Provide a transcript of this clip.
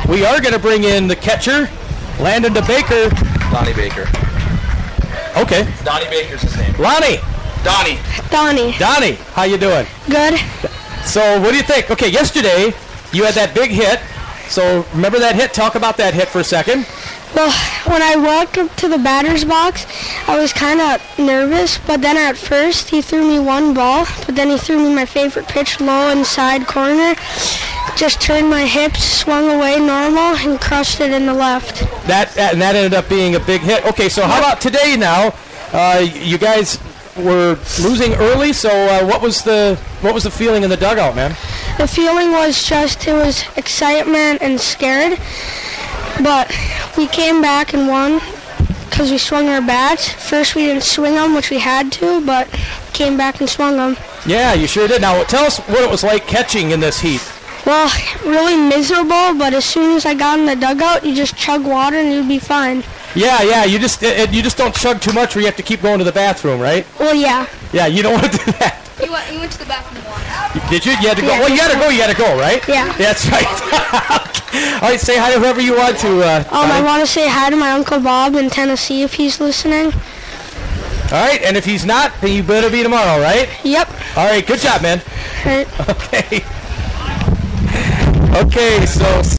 we are going to bring in the catcher, Landon DeBaker. Lonnie Baker. Okay. Donnie Baker's his name. Lonnie. Donnie. Donnie, how you doing? Good. So what do you think? Okay, yesterday you had that big hit. So remember that hit? Talk about that hit for a second. Well, when I walked up to the batter's box, I was kind of nervous, but then at first he threw me one ball, but then he threw me my favorite pitch low inside corner, just turned my hips, swung away normal, and crushed it in the left. That ended up being a big hit. Okay, so how about today now? You guys were losing early, so what was the feeling in the dugout, man? The feeling was just, it was excitement and scared, but we came back and won because we swung our bats. First we didn't swing them, which we had to, but came back and swung them. Yeah, you sure did. Now tell us what it was like catching in this heat. Well, really miserable, but as soon as I got in the dugout, you just chug water and you'd be fine. Yeah, you just don't chug too much where you have to keep going to the bathroom, right? Well, yeah. Yeah, you don't want to do that. He went to the bathroom once. Did you? You had to go. Yeah. Well, you got to go, right? Yeah. That's right. All right, say hi to whoever you want to. I want to say hi to my Uncle Bob in Tennessee if he's listening. All right, and if he's not, then you better be tomorrow, right? Yep. All right, good job, man. Right. Okay. Okay, so